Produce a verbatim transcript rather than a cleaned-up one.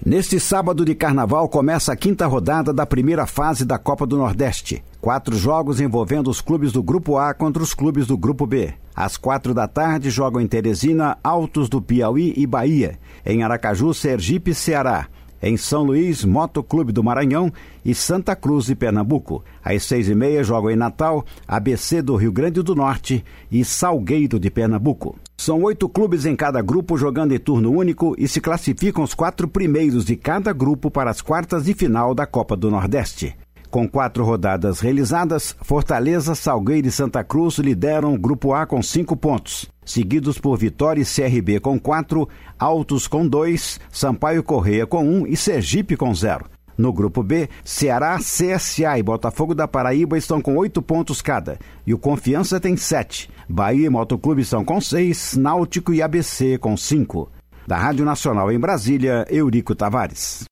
Neste sábado de carnaval começa a quinta rodada da primeira fase da Copa do Nordeste. Quatro jogos envolvendo os clubes do Grupo A contra os clubes do Grupo B. Às quatro da tarde jogam em Teresina, Altos do Piauí e Bahia. Em Aracaju, Sergipe e Ceará. Em São Luís, Motoclube do Maranhão e Santa Cruz de Pernambuco. Às seis e meia jogam em Natal, A B C do Rio Grande do Norte e Salgueiro de Pernambuco. São oito clubes em cada grupo jogando em turno único e se classificam os quatro primeiros de cada grupo para as quartas de final da Copa do Nordeste. Com quatro rodadas realizadas, Fortaleza, Salgueiro e Santa Cruz lideram o Grupo A com cinco pontos, seguidos por Vitória e C R B com quatro, Altos com dois, Sampaio Corrêa com um e Sergipe com zero. No Grupo B, Ceará, C S A e Botafogo da Paraíba estão com oito pontos cada, e o Confiança tem sete. Bahia e Motoclube estão com seis, Náutico e A B C com cinco. Da Rádio Nacional em Brasília, Eurico Tavares.